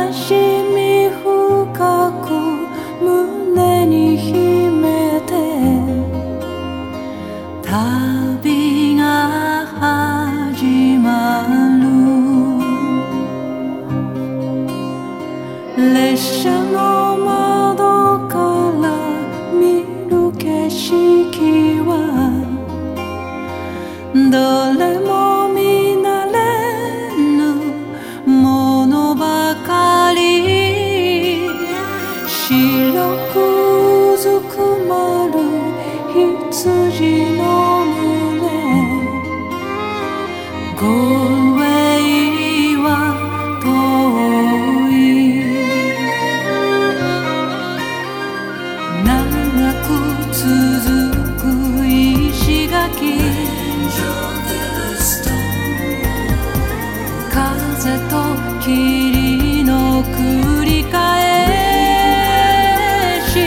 しみ深く胸に秘めて旅が始まる。列車の窓から見る景色はどれも見慣れぬものばかり。白くうずくまる羊の群れ、ゴールウェイは遠い。長く続く石垣、風と霧の繰り返し、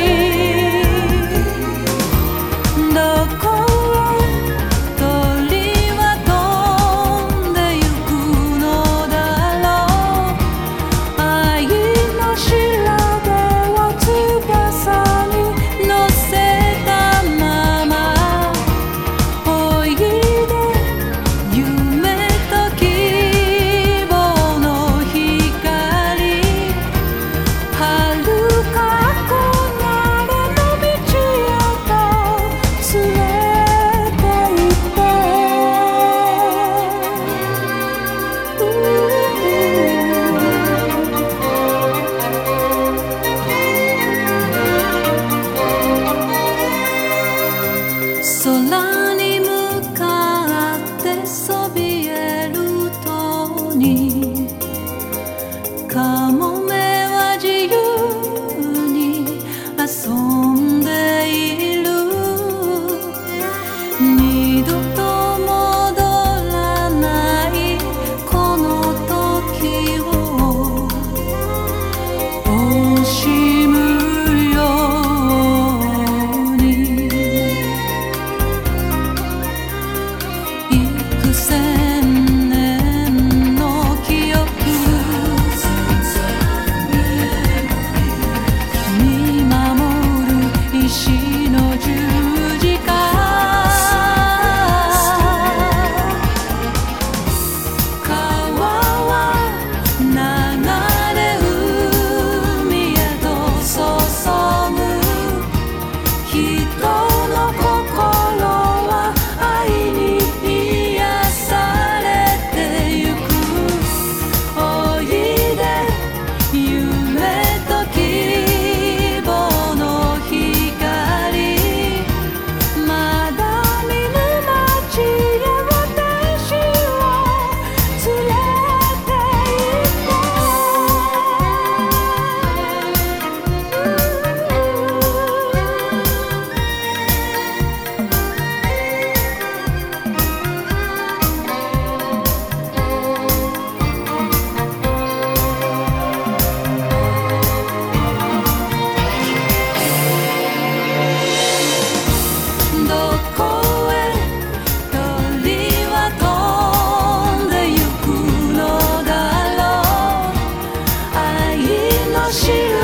どこへ鳥は飛んでゆくのだろう。愛の調べを翼に乗せたままおいで、夢と希望の光、遥か離れの道へと連れて行って。空に向かってそびえる鳥、カモメは自由に遊んでいる。二度と戻らないこの時を惜しむように、幾千年の記憶見守る石の十字架、川は流れ海へと注ぐ。人の心は愛に癒されてゆく。おいで、夢と希望の光、まだ見ぬ街へ私を連れて行こう。どこへ鳥は飛んでゆくのだろう。愛の知ら